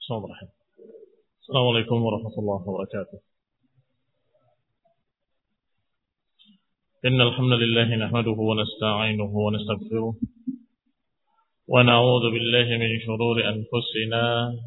السلام عليكم ورحمة الله وبركاته. إن الحمد لله نحمده ونستعينه ونستغفره ونعوذ بالله من شرور أنفسنا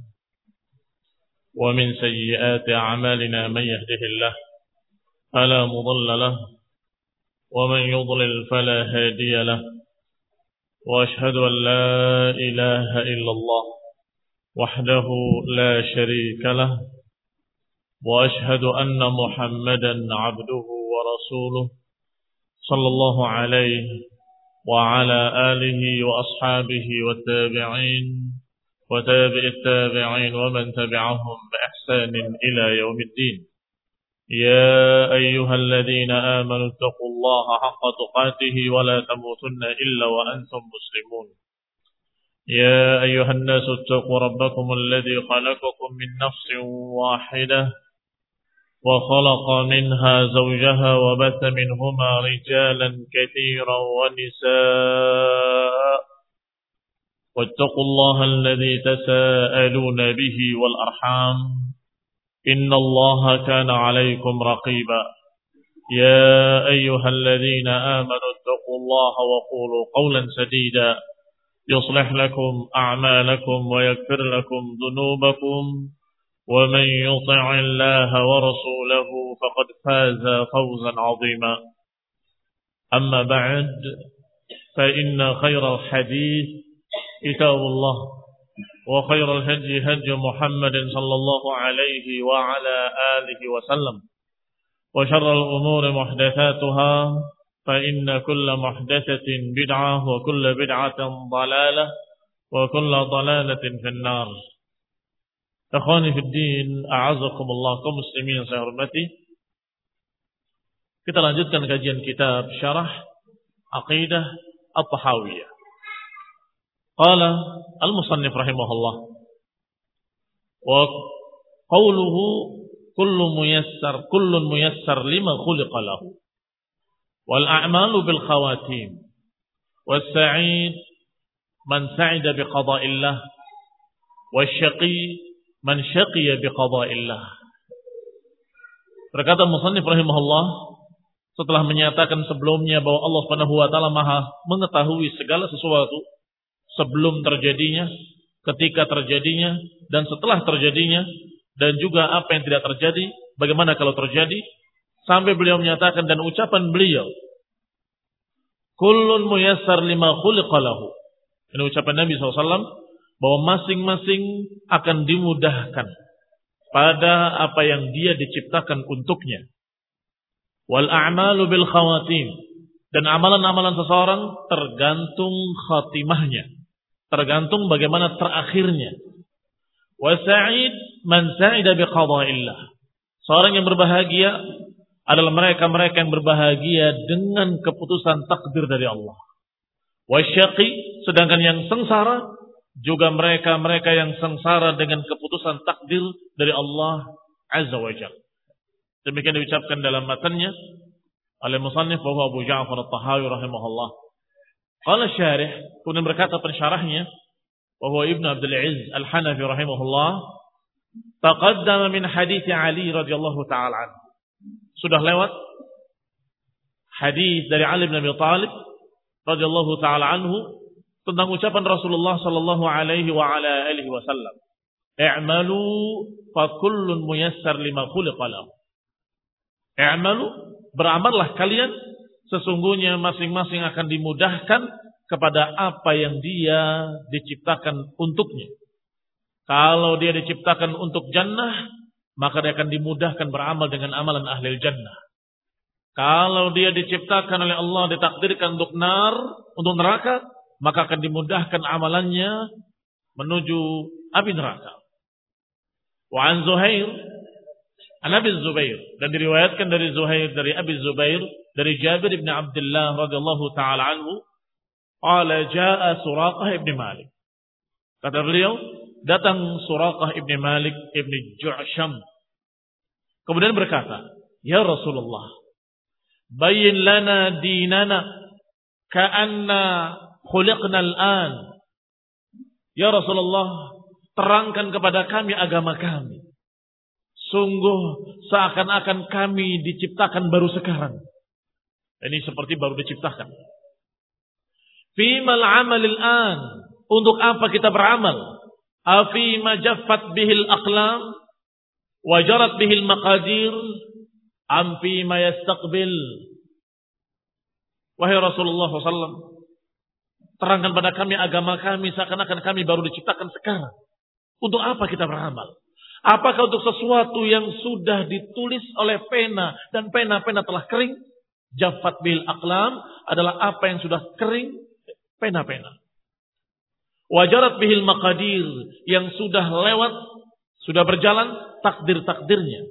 ومن سيئات أعمالنا. من يهده الله فلا مضل له ومن يضلل فلا هادي له، وأشهد أن لا إله إلا الله وحده لا شريك له، وأشهد أن محمدا عبده ورسوله صلى الله عليه وعلى آله وأصحابه والتابعين وتابع التابعين ومن تبعهم بإحسان إلى يوم الدين. يا أيها الذين آمنوا اتقوا الله حق تقاته ولا تموتن إلا وأنتم مسلمون. يا أيها الناس اتقوا ربكم الذي خلقكم من نفس واحدة وخلق منها زوجها وبث منهما رجالا كثيرا ونساء، واتقوا الله الذي تساءلون به والأرحام إن الله كان عليكم رقيبا. يا أيها الذين آمنوا اتقوا الله وقولوا قولا سديدا يصلح لكم أعمالكم ويغفر لكم ذنوبكم، ومن يطع الله ورسوله فقد فاز فوزا عظيما. أما بعد، فإن خير الحديث كتاب الله، وخير الهدي هدي محمد صلى الله عليه وعلى آله وسلم، وشر الأمور محدثاتها، فإن كل محدثة بدعة وكل بدعة ضلالة وكل ضلالة في النار. Ikhwani fi din, a'azakumullah, kaum muslimin yang saya hormati. Kita lanjutkan kajian kitab Syarah Aqidah At-Tahawiyah. Qala al-musannif rahimahullah, wa qawluhu kullun muyassar lima khuliqa lahu, wal a'malu bil khawatim, was sa'id man sa'ida bi qada'illah, wasyaqi man syaqiya bi qada'illah. Berkata musannif rahimahullah, setelah menyatakan sebelumnya bahwa Allah Subhanahu wa taala Maha mengetahui segala sesuatu sebelum terjadinya, ketika terjadinya, dan setelah terjadinya, dan juga apa yang tidak terjadi, bagaimana kalau terjadi, sampai beliau menyatakan dan ucapan beliau, kullun muyassar lima khuliqa lahu. Ini ucapan Nabi SAW bahwa masing-masing akan dimudahkan pada apa yang dia diciptakan untuknya. Wal a'malu bil khawatim, dan amalan-amalan seseorang tergantung khatimahnya, tergantung bagaimana terakhirnya. Wa sa'id man sa'ida bi qada'illah, seorang yang berbahagia adalah mereka-mereka yang berbahagia dengan keputusan takdir dari Allah. Wasyaqi, sedangkan yang sengsara juga mereka-mereka yang sengsara dengan keputusan takdir dari Allah Azza wa Jalla. Demikian diucapkan dalam matanya oleh musannif bahwa Abu Ja'far At-Tahawi rahimahullah. Qala syarih, kemudian berkata pensyarahnya bahwa Ibnu Abdul Aziz Al-Hanafi rahimahullah, taqaddama min hadits Ali radhiyallahu ta'ala anhu. Sudah lewat hadis dari Ali bin Abi Thalib radhiyallahu ta'ala anhu tentang ucapan Rasulullah sallallahu alaihi wa ala alihi wasallam, i'malu fa kullun muyassar lima khuliqa lahu. I'malu, beramallah kalian, sesungguhnya masing-masing akan dimudahkan kepada apa yang dia diciptakan untuknya. Kalau dia diciptakan untuk jannah, maka dia akan dimudahkan beramal dengan amalan ahli jannah. Kalau dia diciptakan oleh Allah, ditakdirkan untuk untuk neraka, maka akan dimudahkan amalannya menuju api neraka. Wa an Zuhair, an Abi Zubair, dan diriwayatkan dari Zuhair dari Abi Zubair dari Jabir bin Abdullah radhiyallahu taala anhu, qala jaa Suraqah ibn Malik. Kata beliau, datang Suraqah ibn Malik ibn Ju'sham. Kemudian berkata, ya Rasulullah, bayyin lana dinana ka'anna khuliqna al-an. Ya Rasulullah, terangkan kepada kami agama kami. Sungguh seakan-akan kami diciptakan baru sekarang. Ini seperti baru diciptakan. Fimal amalil an. Untuk apa kita beramal? Afima jaffat bihil aqlam. Wajarat bihil maqadir. Amfima yastaqbil. Wahai Rasulullah SAW. Terangkan pada kami agama kami. Seakan-akan kami baru diciptakan sekarang. Untuk apa kita beramal? Apakah untuk sesuatu yang sudah ditulis oleh pena dan pena-pena telah kering? Jaffat bil aqlam adalah apa yang sudah kering, pena-pena. Wajarat bihil maqadir yang sudah lewat, sudah berjalan takdir-takdirnya.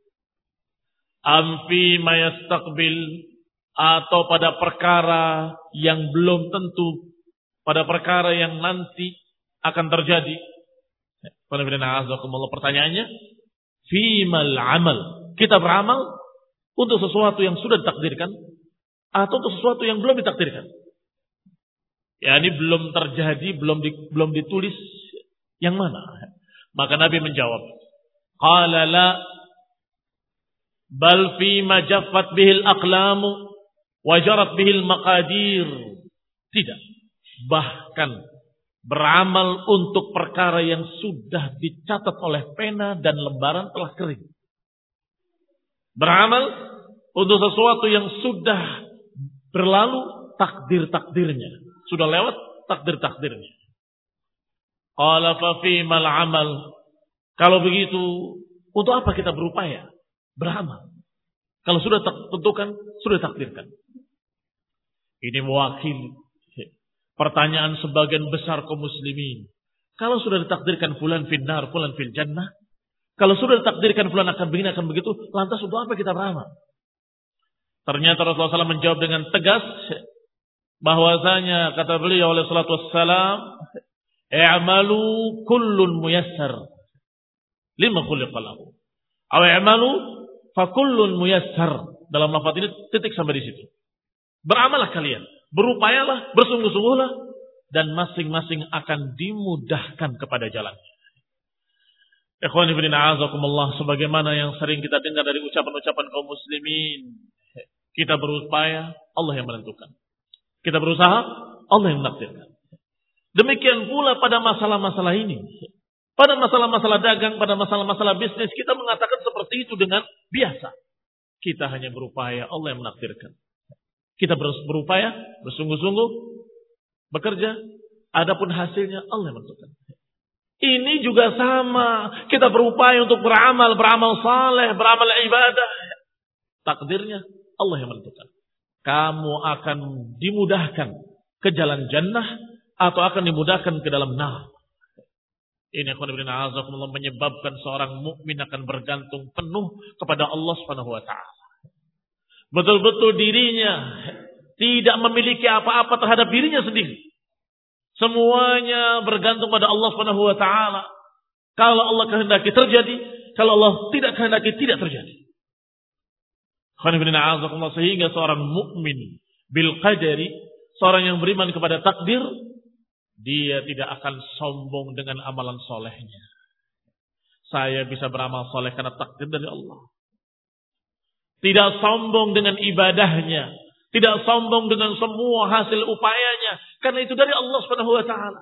Amfi mayastaqbil atau pada perkara yang belum tentu, pada perkara yang nanti akan terjadi. Pertanyaannya, fimal amal. Kita beramal untuk sesuatu yang sudah ditakdirkan atau untuk sesuatu yang belum ditakdirkan. Ya, ini belum terjadi, belum ditulis, yang mana? Maka Nabi menjawab, qala la bal fima jaffat bihil aqlamu wajarat bihil maqadir. Tidak. Bahkan beramal untuk perkara yang sudah dicatat oleh pena dan lembaran telah kering. Beramal untuk sesuatu yang sudah berlalu takdir-takdirnya. Sudah lewat takdir-takdirnya. Qala fa fimal amal. Kalau begitu, untuk apa kita berupaya? Beramal. Kalau sudah tentukan, sudah takdirkan. Ini mewakili pertanyaan sebagian besar kaum muslimin. Kalau sudah ditakdirkan fulan finnar, fulan fil jannah. Kalau sudah ditakdirkan fulan akan begini, akan begitu. Lantas untuk apa kita beramal? Ternyata Rasulullah SAW menjawab dengan tegas. Bahwasanya kata beliau oleh salatu wassalam. I'malu kullun muyassar. Lima khuliqa lahu. Aw i'malu fa kullun muyassar. Dalam lafaz ini titik sampai di situ. Beramallah kalian. Berupayalah, bersungguh-sungguhlah, dan masing-masing akan dimudahkan kepada jalannya. Ikhwani fillah a'azakumullah, sebagaimana yang sering kita dengar dari ucapan-ucapan kaum muslimin, kita berupaya, Allah yang menentukan. Kita berusaha, Allah yang menakdirkan. Demikian pula pada masalah-masalah ini. Pada masalah-masalah dagang, pada masalah-masalah bisnis, kita mengatakan seperti itu dengan biasa. Kita hanya berupaya, Allah yang menakdirkan. Kita berupaya, bersungguh-sungguh, bekerja. Adapun hasilnya Allah yang menentukan. Ini juga sama. Kita berupaya untuk beramal saleh, beramal ibadah. Takdirnya Allah yang menentukan. Kamu akan dimudahkan ke jalan jannah atau akan dimudahkan ke dalam nar. Ini menyebabkan seorang mukmin akan bergantung penuh kepada Allah Subhanahu wa taala. Betul-betul dirinya tidak memiliki apa-apa terhadap dirinya sendiri. Semuanya bergantung pada Allah Subhanahu wa taala. Kalau Allah kehendaki terjadi, kalau Allah tidak kehendaki tidak terjadi. Sehingga seorang mukmin bil qadari, seorang yang beriman kepada takdir, dia tidak akan sombong dengan amalan solehnya. Saya bisa beramal soleh karena takdir dari Allah. Tidak sombong dengan ibadahnya. Tidak sombong dengan semua hasil upayanya. Karena itu dari Allah Subhanahu wa ta'ala.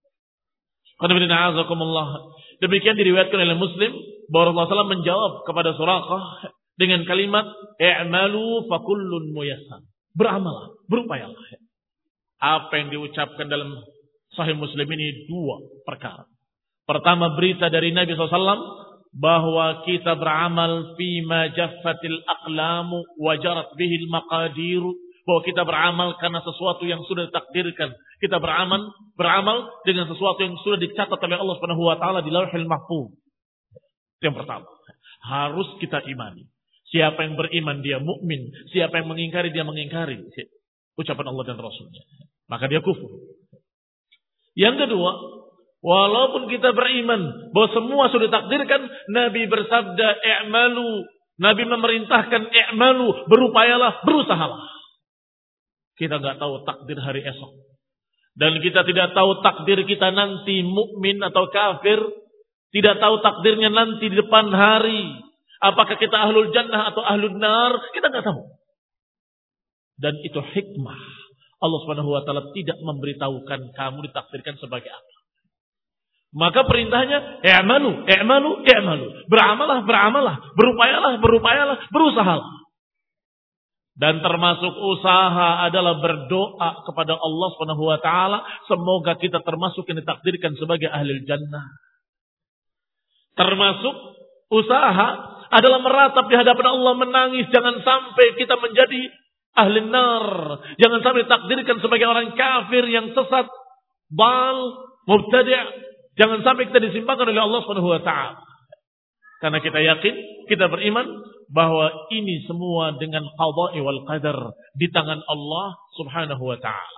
Demikian diriwayatkan oleh Muslim bahwa Rasulullah SAW menjawab kepada Suraqah dengan kalimat i'malu fakullun muyassar. Beramal, berupayalah. Apa yang diucapkan dalam Sahih Muslim ini dua perkara. Pertama, berita dari Nabi SAW bahwa kita beramal fima jaffatil aqlamu wajarat bihil maqadiru, bahwa kita beramal karena sesuatu yang sudah ditakdirkan. Kita beramal dengan sesuatu yang sudah dicatat oleh Allah Subhanahu wa taala di Lauhul Mahfuz. Yang pertama, harus kita imani. Siapa yang beriman dia mukmin, siapa yang mengingkari dia mengingkari ucapan Allah dan Rasulnya, maka dia kufur. Yang kedua, walaupun kita beriman bahwa semua sudah ditakdirkan, Nabi bersabda i'malu, Nabi memerintahkan i'malu, berupayalah, berusahalah. Kita enggak tahu takdir hari esok. Dan kita tidak tahu takdir kita nanti mukmin atau kafir. Tidak tahu takdirnya nanti di depan hari. Apakah kita ahlul jannah atau ahlul nar? Kita nggak tahu. Dan itu hikmah. Allah Subhanahu wa taala tidak memberitahukan kamu ditakdirkan sebagai apa. Maka perintahnya i'malu, i'malu, i'malu. Beramalah, beramalah, berupayalah, berupayalah, berusahalah. Dan termasuk usaha adalah berdoa kepada Allah Subhanahu wa taala, semoga kita termasuk yang ditakdirkan sebagai ahli jannah. Termasuk usaha adalah meratap di hadapan Allah, menangis, jangan sampai kita menjadi ahli nar. Jangan sampai ditakdirkan sebagai orang kafir yang sesat, bal, mubtadi'. Jangan sampai kita disimpangkan oleh Allah Subhanahu wa taala. Karena kita yakin, kita beriman bahwa ini semua dengan qadha wal qadar di tangan Allah Subhanahu wa taala.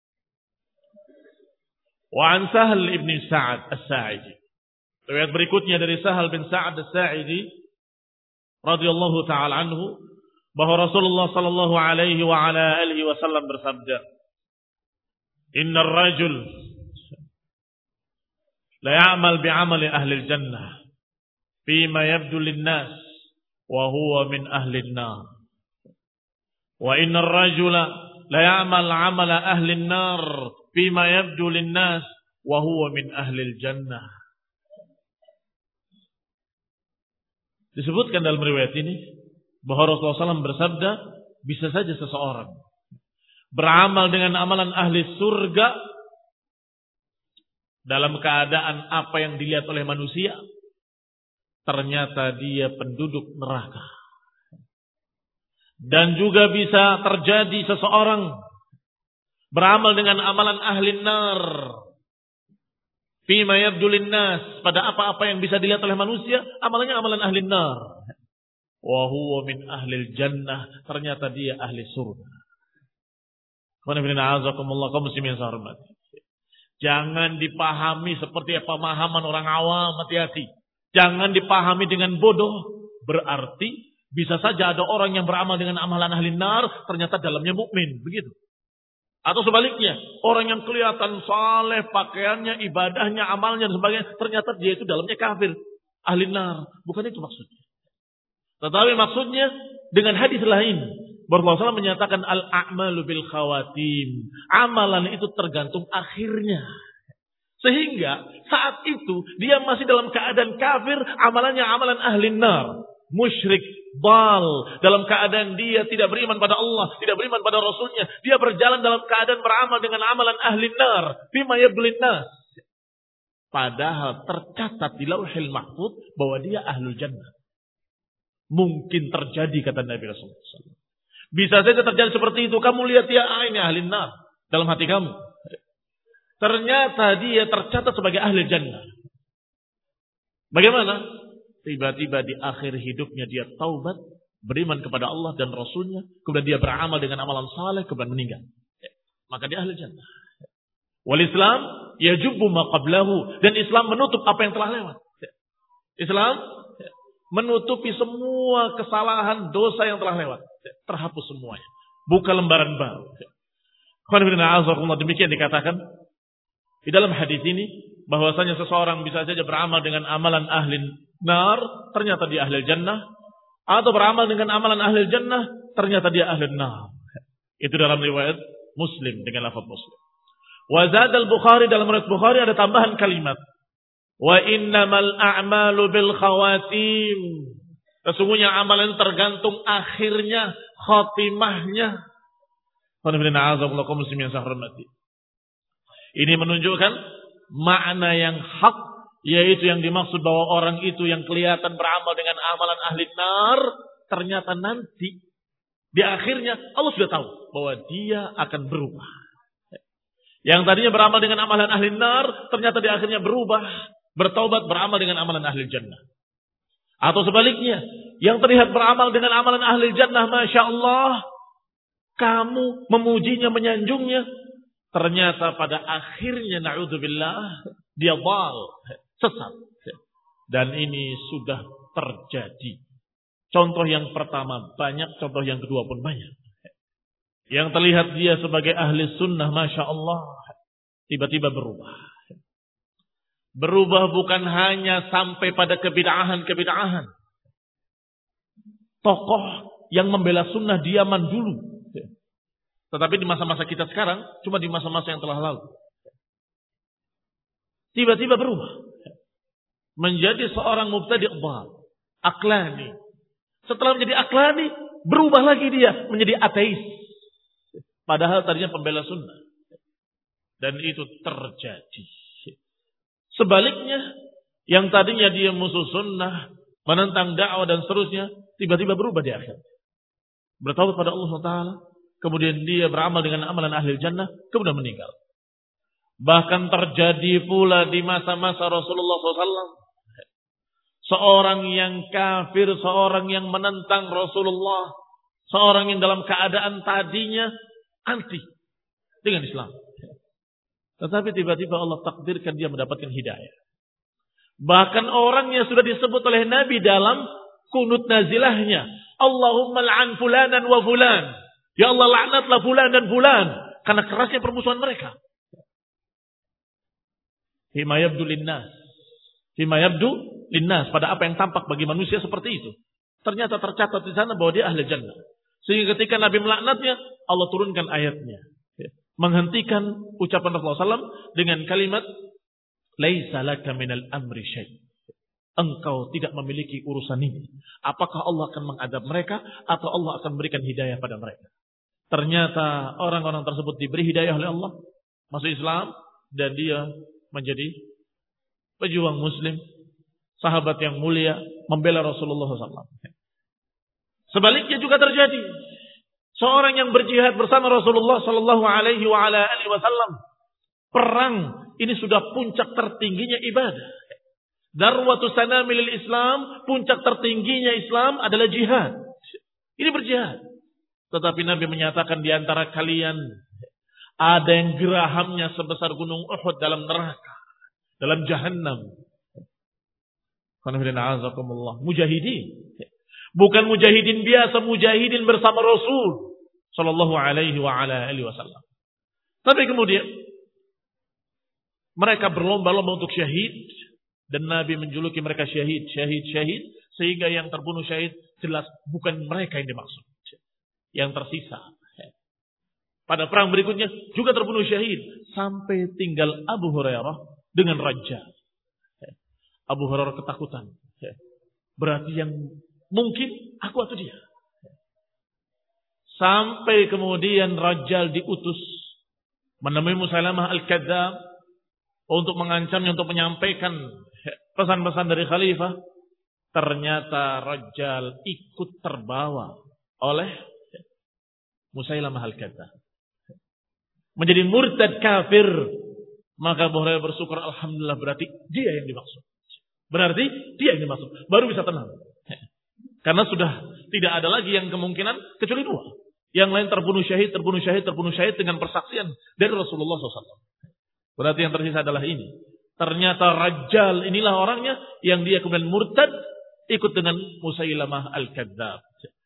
Wa an Sahal ibn Sa'ad As-Sa'idi. Riwayat berikutnya dari Sahal bin Sa'ad As-Sa'idi radhiyallahu taala anhu bahwa Rasulullah sallallahu alaihi wa ala alihi wasallam bersabda, "Innar rajul la ya'mal bi'amali ahli al-jannah fima yabdu lin-nas wa huwa min ahli an-nar. Wa innar rajula la ya'mal 'amala ahli an-nar fima yabdu lin-nas wa huwa min ahli al-jannah." Disebutkan dalam riwayat ini bahwa Rasulullah SAW bersabda, bisa saja seseorang beramal dengan amalan ahli surga dalam keadaan apa yang dilihat oleh manusia, ternyata dia penduduk neraka. Dan juga bisa terjadi seseorang beramal dengan amalan ahli nar fima yabdulin nas, pada apa-apa yang bisa dilihat oleh manusia, amalannya amalan ahli nar. Wa huwa min ahli jannah, ternyata dia ahli surga. Kaum muslimin yang hormat. Jangan dipahami seperti pemahaman orang awam, hati-hati. Jangan dipahami dengan bodoh. Berarti bisa saja ada orang yang beramal dengan amalan ahli nar, ternyata dalamnya mukmin, begitu. Atau sebaliknya, orang yang kelihatan saleh, pakaiannya, ibadahnya, amalnya dan sebagainya, ternyata dia itu dalamnya kafir, ahli nar. Bukan itu maksudnya. Tetapi maksudnya dengan hadis lain, Rasulullah SAW menyatakan al-a'malu bil khawatim. Amalan itu tergantung akhirnya. Sehingga saat itu dia masih dalam keadaan kafir, amalannya amalan ahli nar, musyrik, bal, dalam keadaan dia tidak beriman pada Allah, tidak beriman pada Rasulnya. Dia berjalan dalam keadaan beramal dengan amalan ahli nar, bima yablin nas. Padahal tercatat di Lauhil Mahfuz bahwa dia ahlul jannah. Mungkin terjadi, kata Nabi Rasulullah SAW. Bisa saja terjadi seperti itu. Kamu lihat dia, ini ahli nar dalam hati kamu. Ternyata dia tercatat sebagai ahli jannah. Bagaimana? Tiba-tiba di akhir hidupnya dia taubat, beriman kepada Allah dan Rasulnya, kemudian dia beramal dengan amalan saleh, kemudian meninggal. Maka dia ahli jannah. Wal Islam yajubbu ma qablahu, dan Islam menutup apa yang telah lewat. Islam menutupi semua kesalahan, dosa yang telah lewat. Terhapus semuanya. Buka lembaran baru. Demikian dikatakan di dalam hadis ini, bahwasanya seseorang bisa saja beramal dengan amalan ahli nar, ternyata dia ahli jannah. Atau beramal dengan amalan ahli jannah, ternyata dia ahli nar. Itu dalam riwayat Muslim dengan lafaz Muslim. Wa zada al-Bukhari, dalam riwayat Bukhari ada tambahan kalimat, wa innamal a'malu bil khawatim. Sesungguhnya amalan tergantung akhirnya, khatimahnya. Ini menunjukkan makna yang hak, yaitu yang dimaksud bahwa orang itu yang kelihatan beramal dengan amalan ahli nar, ternyata nanti di akhirnya Allah sudah tahu bahwa dia akan berubah. Yang tadinya beramal dengan amalan ahli nar, ternyata di akhirnya berubah, bertaubat, beramal dengan amalan ahli jannah. Atau sebaliknya, yang terlihat beramal dengan amalan ahli jannah, Masya Allah, kamu memujinya, menyanjungnya, ternyata pada akhirnya, na'udzubillah, dia dhal, sesat. Dan ini sudah terjadi. Contoh yang pertama banyak, contoh yang kedua pun banyak. Yang terlihat dia sebagai ahli sunnah, Masya Allah, tiba-tiba berubah. Berubah bukan hanya sampai pada kebid'ahan-kebid'ahan. Tokoh yang membela sunnah diaman dulu. Tetapi di masa-masa kita sekarang, cuma di masa-masa yang telah lalu. Tiba-tiba berubah. Menjadi seorang mubtadi' dhal, aklani. Setelah menjadi aklani, berubah lagi dia menjadi ateis. Padahal tadinya pembela sunnah. Dan itu terjadi. Sebaliknya, yang tadinya dia musuh sunnah, menentang dakwah dan seterusnya, tiba-tiba berubah di akhir. Bertaubat pada Allah SWT, kemudian dia beramal dengan amalan ahli jannah, kemudian meninggal. Bahkan terjadi pula di masa-masa Rasulullah SAW. Seorang yang kafir, seorang yang menentang Rasulullah, seorang yang dalam keadaan tadinya anti dengan Islam. Tetapi tiba-tiba Allah takdirkan dia mendapatkan hidayah. Bahkan orang yang sudah disebut oleh Nabi dalam kunut nazilahnya, Allahumma la'an fulanan wa fulan. Ya Allah, laknatlah fulan dan fulan. Karena kerasnya permusuhan mereka. Fima yabdu linnas. Fima yabdu linnas. Pada apa yang tampak bagi manusia seperti itu. Ternyata tercatat di sana bahwa dia ahli jannah. Sehingga ketika Nabi melaknatnya, Allah turunkan ayatnya. Menghentikan ucapan Rasulullah SAW dengan kalimat, Laisa laka minal amri syai'. Engkau tidak memiliki urusan ini. Apakah Allah akan mengadab mereka atau Allah akan memberikan hidayah pada mereka? Ternyata orang-orang tersebut diberi hidayah oleh Allah, masuk Islam, dan dia menjadi pejuang muslim, sahabat yang mulia, membela Rasulullah SAW. Sebaliknya juga terjadi. Seorang yang berjihad bersama Rasulullah SAW. Perang ini sudah puncak tertingginya ibadah. Darwatu sanamil Islam, puncak tertingginya Islam adalah jihad. Ini berjihad. Tetapi Nabi menyatakan di antara kalian ada yang gerahamnya sebesar gunung Uhud dalam neraka, dalam jahannam. Mujahidin. Bukan mujahidin biasa, mujahidin bersama Rasul sallallahu alaihi wasallam. Tapi kemudian mereka berlomba-lomba untuk syahid dan Nabi menjuluki mereka syahid, sehingga yang terbunuh syahid jelas bukan mereka yang dimaksud. Yang tersisa pada perang berikutnya juga terbunuh syahid sampai tinggal Abu Hurairah dengan raja. Abu Hurairah ketakutan. Berarti yang mungkin aku atau dia. Sampai kemudian Rajjal diutus menemui Musailamah Al-Kadzdzab untuk mengancamnya, untuk menyampaikan pesan-pesan dari khalifah. Ternyata Rajjal ikut terbawa oleh Musailamah Al-Kadzdzab. Menjadi murtad kafir. Maka Abu Hurairah bersyukur, alhamdulillah, berarti dia yang dimaksud. Berarti dia yang dimaksud. Baru bisa tenang. Karena sudah tidak ada lagi yang kemungkinan kecuali dua. Yang lain terbunuh syahid dengan persaksian dari Rasulullah SAW. Berarti yang tersisa adalah ini. Ternyata Rajjal inilah orangnya yang dia kemudian murtad ikut dengan Musailamah Al-Kadzdzab.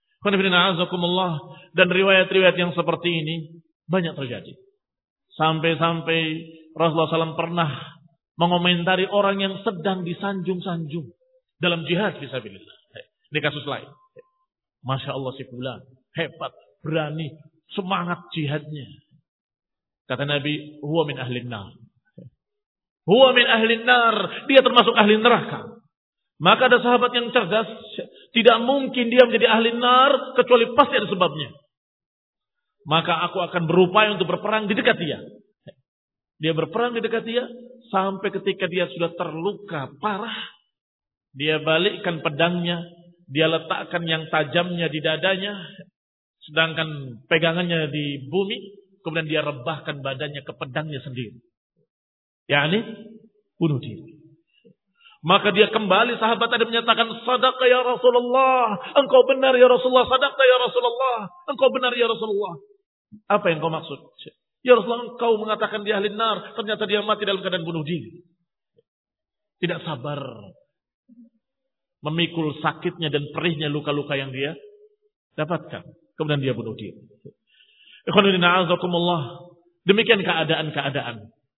Dan riwayat-riwayat yang seperti ini banyak terjadi. Sampai-sampai Rasulullah SAW pernah mengomentari orang yang sedang disanjung-sanjung dalam jihad fisabilillah. Ini kasus lain. Masya Allah si fulan, hebat, berani, semangat jihadnya. Kata Nabi, huwa min ahlin nar. Huwa min ahlin nar. Dia termasuk ahli neraka. Maka ada sahabat yang cerdas. Tidak mungkin dia menjadi ahli nar kecuali pasti ada sebabnya. Maka aku akan berupaya untuk berperang di dekat dia. Dia berperang di dekat dia sampai ketika dia sudah terluka parah. Dia balikkan pedangnya. Dia letakkan yang tajamnya di dadanya. Sedangkan pegangannya di bumi. Kemudian dia rebahkan badannya ke pedangnya sendiri. yakni bunuh diri. Maka dia kembali, sahabat tadi menyatakan, sadaqah ya Rasulullah, engkau benar ya Rasulullah, sadaqah ya Rasulullah, engkau benar ya Rasulullah. Apa yang kau maksud? Ya Rasulullah, engkau mengatakan dia ahli nar, ternyata dia mati dalam keadaan bunuh diri. Tidak sabar memikul sakitnya dan perihnya luka-luka yang dia dapatkan. Kemudian dia bunuh diri. Ikhwanuddin a'azakumullah. Demikian keadaan-keadaan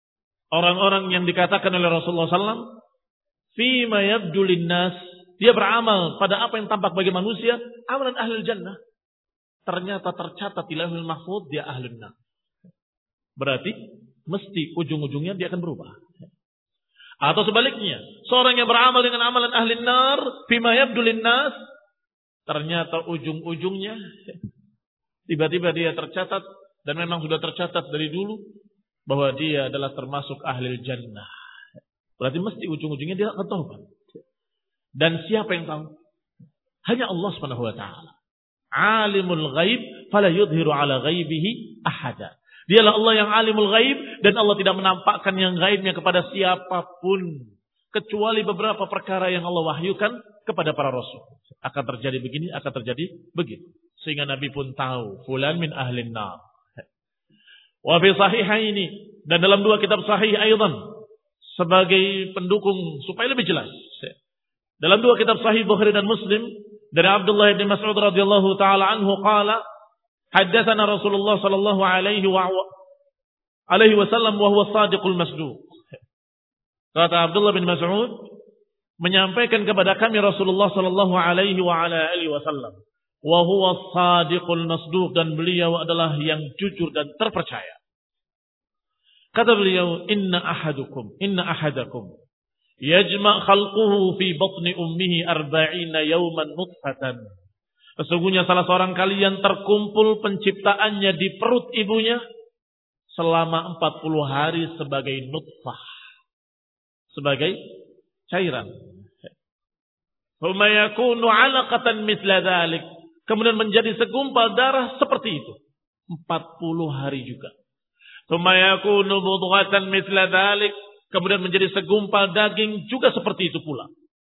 Orang-orang yang dikatakan oleh Rasulullah SAW, fima yabdu linnas, dia beramal pada apa yang tampak bagi manusia, amalan ahlul jannah. Ternyata tercatat di Lauhul Mahfuz dia ahlun nar. Berarti mesti ujung-ujungnya dia akan berubah. Atau sebaliknya, seorang yang beramal dengan amalan ahlin nar, fima yabdu linnas, ternyata ujung-ujungnya tiba-tiba dia tercatat, dan memang sudah tercatat dari dulu, bahwa dia adalah termasuk ahlil jannah. Berarti mesti ujung-ujungnya dia akan taubat. Dan siapa yang tahu? Hanya Allah Subhanahu wa taala. Alimul ghaib fala yudhiru ala ghaibihi ahada. Dialah Allah yang alimul ghaib, dan Allah tidak menampakkan yang gaibnya kepada siapapun kecuali beberapa perkara yang Allah wahyukan kepada para rasul. Akan terjadi begini, akan terjadi begitu. Sehingga Nabi pun tahu fulan min ahlin nar. Wa fi sahihaini, dan dalam dua kitab sahih aidan, sebagai pendukung supaya lebih jelas. Dalam dua kitab sahih Bukhari dan Muslim dari Abdullah bin Mas'ud radhiyallahu taala anhu qala haddatsana Rasulullah sallallahu alaihi wasallam wa huwa shadiqul masduq. Kata Abdullah bin Mas'ud menyampaikan kepada kami Rasulullah sallallahu alaihi wasallam, wa huwa shadiqul masduq, dan beliau adalah yang jujur dan terpercaya. Kata beliau, inna ahadakum yajma' khalquhu fi batni ummihi 40 yawman nutfatan. Sesungguhnya salah seorang kalian terkumpul penciptaannya di perut ibunya selama 40 hari sebagai nutfah, sebagai cairan. Thumma yakunu 'alaqatan mithla dzalik. Kemudian menjadi segumpal darah seperti itu. 40 hari juga. Thumma yakunu mudghatan mithla dzalik. Kemudian menjadi segumpal daging juga seperti itu pula.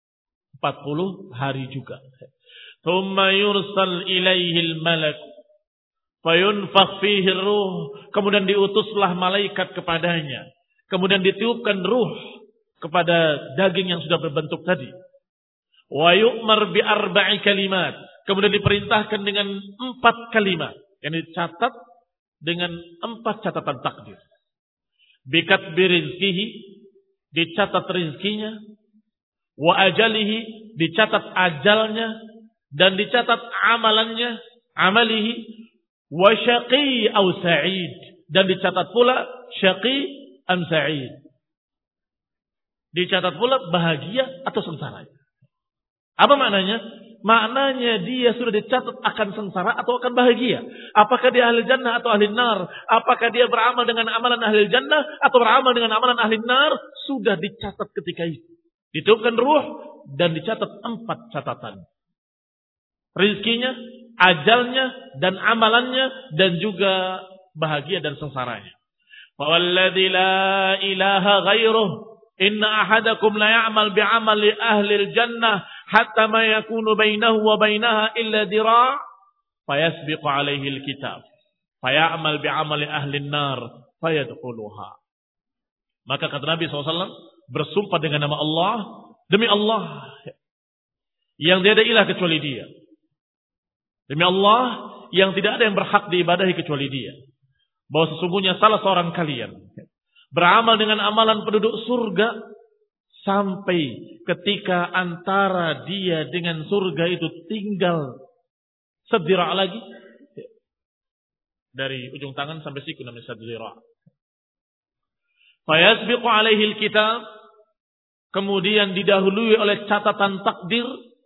40 hari juga. Thumma yursal ilaihil malak fayunfakh fihi ruh. Kemudian diutuslah malaikat kepadanya. Kemudian ditiupkan ruh kepada daging yang sudah berbentuk tadi. Wa yu'mar bi 4 kalimat. Kemudian diperintahkan dengan 4 kalimat. Yang dicatat dengan 4 catatan takdir. Bikat birizkihi, dicatat rizkinya. Wa ajalihi, dicatat ajalnya. Dan dicatat amalannya, amalihi. Wa syaqi aw sa'id, dan dicatat pula syaqi am sa'id. Dicatat pula bahagia atau sengsara. Apa maknanya? Maknanya dia sudah dicatat akan sengsara atau akan bahagia. Apakah dia ahli jannah atau ahli nar? Apakah dia beramal dengan amalan ahli jannah atau beramal dengan amalan ahli nar? Sudah dicatat ketika itu. Ditiupkan ruh dan dicatat 4 catatan. Rizkinya, ajalnya, dan amalannya, dan juga bahagia dan sengsaranya. Fawalladzi la ilaha ghairuh, inna ahadakum la ya'mal bi'amali ahli jannah hatta ma yakunu bainahu wa bainaha illa dira' fayasbiqu alaihi alkitab faya'mal bi'amali ahli nar fayadkhuluha. Maka kata Nabi SAW, bersumpah dengan nama Allah, demi Allah yang tiada ilah kecuali Dia, demi Allah yang tidak ada yang berhak diibadahi kecuali Dia, bahwa sesungguhnya salah seorang kalian beramal dengan amalan penduduk surga sampai ketika antara dia dengan surga itu tinggal sedira' lagi, dari ujung tangan sampai siku namanya sedira'. Fayasbiqu alaihi alkitab, kemudian didahului oleh catatan takdir.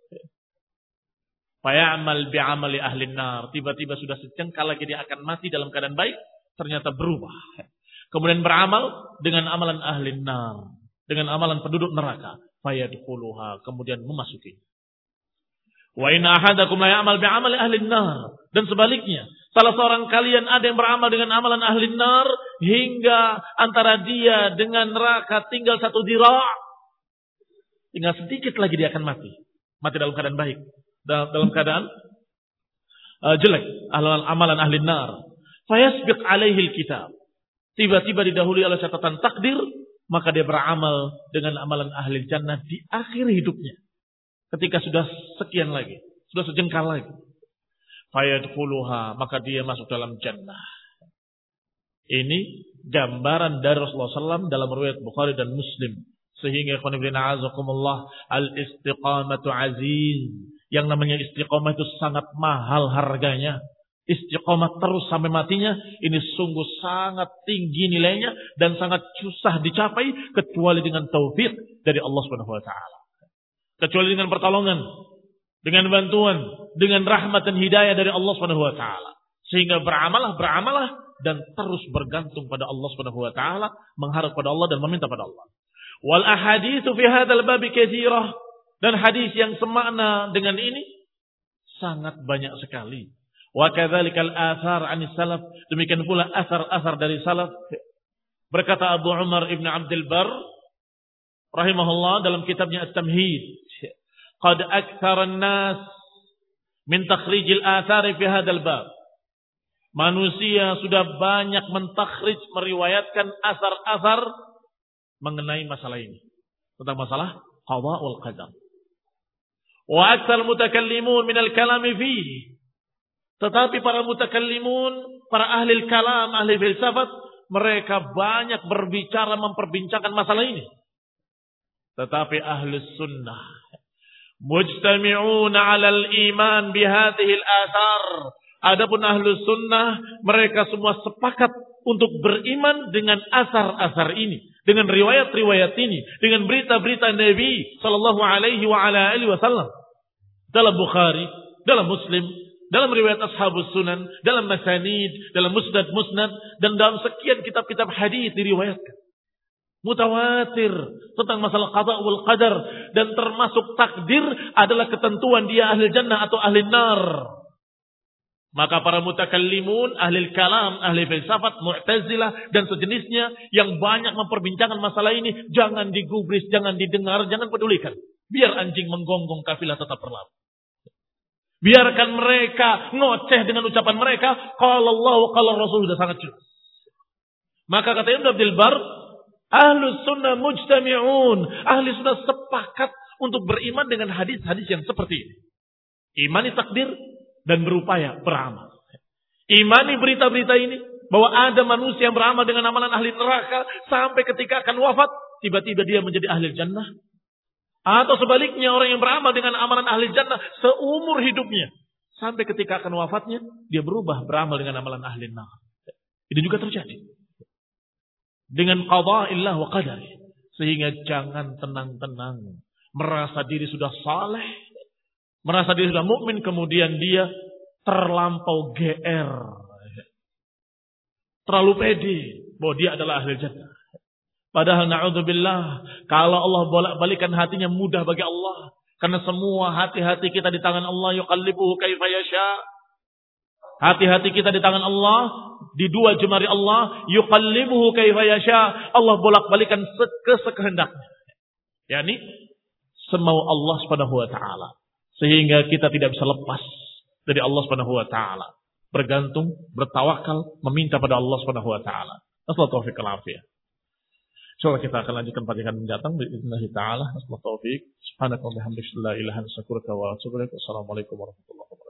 Faya'mal bi'amali ahli nar, tiba-tiba sudah sejengkal lagi dia akan mati dalam keadaan baik, ternyata berubah. Kemudian beramal dengan amalan ahli nar, dengan amalan penduduk neraka. Fayadkhuluha, kemudian memasuki. Wa inna ahadakum la ya'mal bi'amali ahli nar, dan sebaliknya, salah seorang kalian ada yang beramal dengan amalan ahli nar hingga antara dia dengan neraka tinggal 1 dira'. Tinggal sedikit lagi dia akan mati. Mati dalam keadaan baik, dalam keadaan jelek, amalan ahli nar. Fayasbiq alaihi alkitab, tiba-tiba didahului oleh catatan takdir, maka dia beramal dengan amalan ahli jannah di akhir hidupnya. Ketika sudah sekian lagi, sudah sejengkal lagi. Fayadkhuluha, maka dia masuk dalam jannah. Ini gambaran dari Rasulullah SAW dalam riwayat Bukhari dan Muslim. Sehingga al-istiqamatu aziz. Yang namanya istiqamah itu sangat mahal harganya. Istiqamah terus sampai matinya. Ini sungguh sangat tinggi nilainya. Dan sangat susah dicapai. Kecuali dengan taufik dari Allah SWT. Kecuali dengan pertolongan. Dengan bantuan. Dengan rahmat dan hidayah dari Allah SWT. Sehingga beramalah. Dan terus bergantung pada Allah SWT. Mengharap pada Allah dan meminta pada Allah. Wal ahaditsu fi hadzal bab katsirah, dan hadis yang semakna dengan ini sangat banyak sekali. Wa kadzalikal athar 'anis salaf, demikian pula asar-asar dari salaf. Berkata Abu Umar Ibn Abdul Barr rahimahullah dalam kitabnya At-Tamhid, qad aktsara an-nas min takhrijil athar fi hadzal bab. Manusia sudah banyak mentakhrij, meriwayatkan asar-asar mengenai masalah ini, tentang masalah qada wal qadar. Wa aktsal mutakallimun minal kalami fihi. Tetapi para mutakallimun, para ahli kalam, ahli filsafat, mereka banyak berbicara memperbincangkan masalah ini. Tetapi ahli sunnah mujtami'una 'alal iman bihadhihi al-athar. Adapun ahli sunnah, mereka semua sepakat untuk beriman dengan asar-asar ini, dengan riwayat-riwayat ini, dengan berita-berita Nabi sallallahu alaihi wa ala alihi wasallam. Dalam Bukhari, dalam Muslim, dalam riwayat Ashabus Sunan, dalam Masanid, dalam Musnad, dan dalam sekian kitab-kitab hadis diriwayatkan. Mutawatir tentang masalah qada wal qadar, dan termasuk takdir adalah ketentuan dia ahli jannah atau ahli nar. Maka para mutakallimun, ahli kalam, ahli filsafat, Mu'tazilah dan sejenisnya yang banyak memperbincangkan masalah ini, jangan digubris, jangan didengar, jangan pedulikan. Biar anjing menggonggong, kafilah tetap berlalu. Biarkan mereka ngoceh dengan ucapan mereka, qala Allah, qala Rasul, sudah sangat jelas. Maka kata Ibnu Abdul Barr, ahlus sunnah mujtami'un, ahli sunnah sepakat untuk beriman dengan hadis-hadis yang seperti ini. Imani takdir dan berupaya beramal. Imani berita-berita ini, bahwa ada manusia yang beramal dengan amalan ahli neraka sampai ketika akan wafat, tiba-tiba dia menjadi ahli jannah. Atau sebaliknya, orang yang beramal dengan amalan ahli jannah seumur hidupnya, sampai ketika akan wafatnya, dia berubah beramal dengan amalan ahli neraka. Ini juga terjadi dengan qada'illah wa qadari. Sehingga jangan tenang-tenang merasa diri sudah saleh, merasa diri sudah mukmin, kemudian dia terlampau GR, terlalu pede bahwa dia adalah ahli jannah. Padahal na'udzubillah, kalau Allah bolak-balikan hatinya mudah bagi Allah, karena semua hati-hati kita di tangan Allah, yuqallibuhu kaifa yasha. Hati-hati kita di tangan Allah, di dua jemari Allah, yuqallibuhu kaifa yasha. Allah bolak-balikan sekehendaknya. Yani semau Allah Subhanahu wa taala. Sehingga kita tidak bisa lepas dari Allah Subhanahu wa taala. Bergantung, bertawakal, meminta pada Allah Subhanahu wa taala. Nasallahu taufiq wal afiyah. Insyaallah kita akan lanjutkan pelajaran mendatang باذنillah taala. Nasallahu taufiq. Subhanaka wa bihamdika la ilaha illa anta astaghfiruka wa atubu ilaik. Assalamualaikum warahmatullahi wabarakatuh.